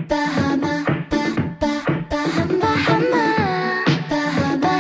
Bahama, Bahama, Bahama.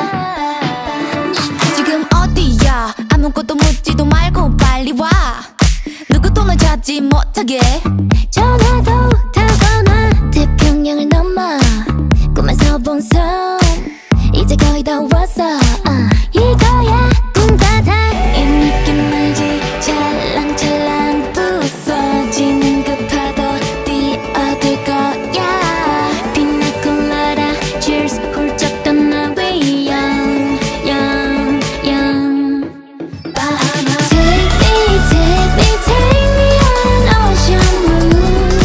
지금 어디야? 아무것도 묻지도 말고 빨리 와. 누구도 널 찾지 못하게 전화도 타거나 태평양을 넘어 꿈에서 본 섬 이제 거의 다 왔어. 이거야 꿈바다. 이 느낌 알지? 찰랑찰랑 부서지는 그 파도 뛰어들 거야. 피나콜라다 cheers 훌쩍 떠나 we young young young. Bahama. Take me on an ocean blue.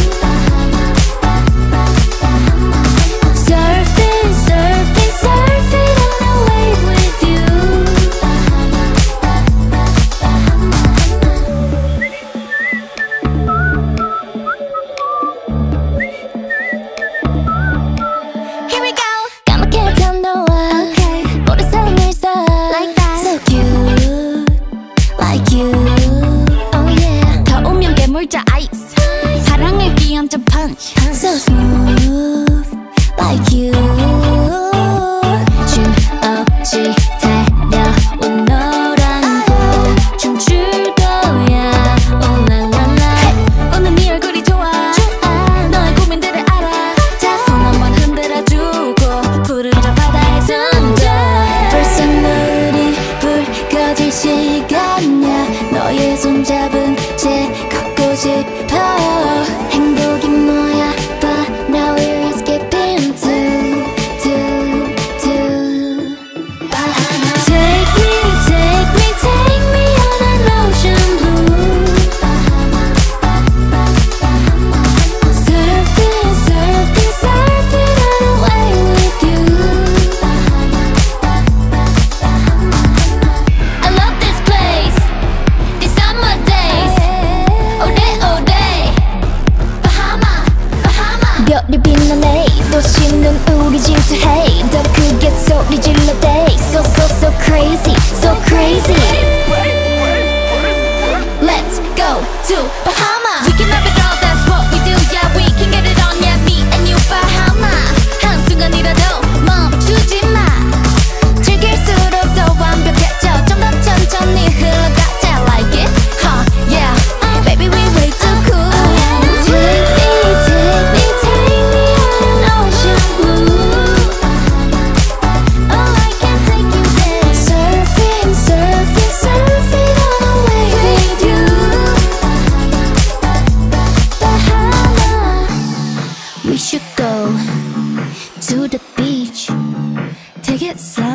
Surfing, surfing, surfing on a wave with you. Here we go. 까맣게 탄 너와 모래 사이에서 like that. So cute, like you. Oh yeah. 더우면 괴물자 ice. 사랑을 끼얹은 punch. So smooth, like you. 춤 없이 달려온 너랑 또 춤출 거야. Oh la la la. 오늘 네 얼굴이 좋아. 너의 고민들을 알아. 손 한번 흔들어주고 푸른 저 바다에 숨져. 벌써 물이 불 꺼질 시간이야. 너의 손 잡은 채 걷고 싶어. 행복이 뭐야? But now we're escaping to Bahama. Take me on an ocean blue. Surfing, surfing, surfing on a wave with you. I love this place. These summer days. All day. Bahama, Bahama. 별이 빛나네. 도시는 우리 질투해. 더 크게 소리 질러대. So crazy, so crazy. Let's go to Bahama. We can have it all, that's what we do. Yeah, we can get it on. Yeah, me and you, Bahama. 한순간이라도 멈추지 마. 즐길수록 더 완벽해져. 좀 더 천천히 흘러가자. Like it, huh? Yeah, baby, we way too cool. Take me on an ocean blue. Oh, I can take you there. Surfing, surfing, surfing on a wave with you. Bahama. We should go to the beach. Take it slow.